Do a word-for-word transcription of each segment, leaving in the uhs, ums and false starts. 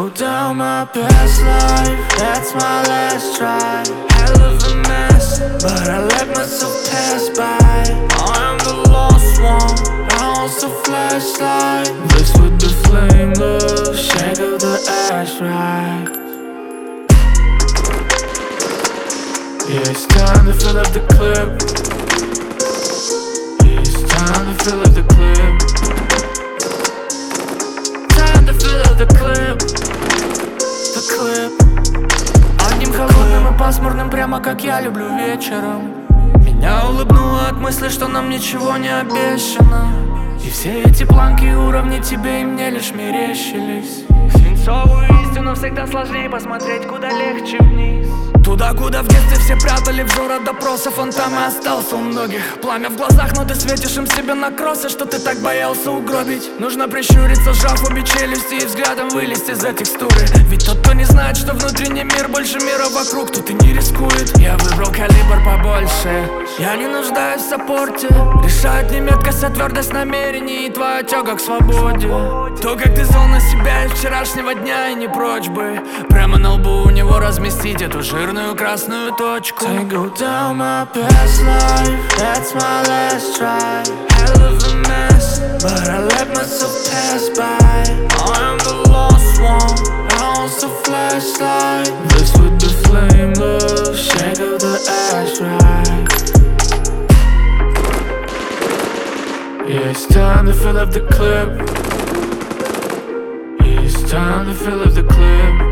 go down my past life, that's my last try. Hell of a mess, but I let myself pass by. I am the lost one, I lost a flashlight. This with the flame, the shake of the ash rag. Yeah, it's time to fill up the clip. Yeah, it's time to fill up the clip. Time to fill up the clip. The clip. Одним холодным и пасмурным, прямо как я люблю вечером. Меня улыбнуло от мысли, что нам ничего не обещано. И все эти планки и уровни тебе и мне лишь мерещились. Свинцовую истину всегда сложнее посмотреть, куда легче вниз. Туда, куда в детстве все прятали взор от допросов, он там и остался у многих. Пламя в глазах, но ты светишь им себе на кроссы, что ты так боялся угробить. Нужно прищуриться, сжав обе челюсти и взглядом вылезти за текстуры. Ведь тот, кто не знает, что внутренний мир больше мира вокруг, тут и не рискует. Я выбрал калибр побольше, я не нуждаюсь в саппорте. Решает не меткость, а твердость намерений и твоя тяга к свободе. То, как ты зол на себя из вчерашнего дня и не прочь бы прямо на лбу у него разместить эту жирную красную точку. I go down my past life, that's my last try. Hell of a mess, but I let myself pass by. I am the lost one, I lost a flashlight. This with the flame, the shake of the ash rag. Yeah, it's time to fill up the clip. Yeah, it's time to fill up the clip.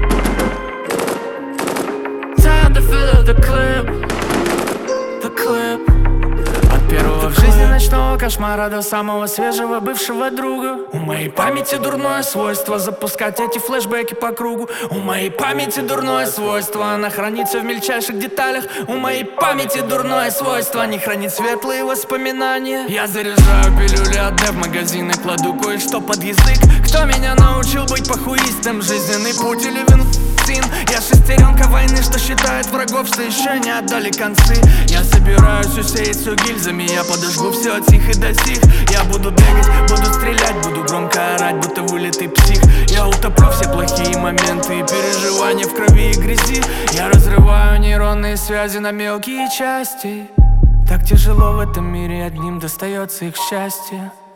Time to fill up the clip. The clip. От первого в жизни ночного кошмара до самого свежего бывшего друга. У моей памяти дурное свойство запускать эти флешбеки по кругу. У моей памяти дурное свойство, она хранится в мельчайших деталях. У моей памяти дурное свойство не хранить светлые воспоминания. Я заряжаю пилюли от дэв-магазина, кладу кое-что под язык. Кто меня научил быть похуистом? Жизненный путь или вин? Я шестеренка войны, что считает врагов, что еще не отдали концы. Я собираюсь усеять все гильзами, я подожгу все от сих и до сих. Я буду бегать, буду стрелять, буду громко орать, будто вылитый псих. Я утоплю все плохие моменты и переживания в крови и грязи. Я разрываю нейронные связи на мелкие части. Так тяжело в этом мире, одним достается их счастье.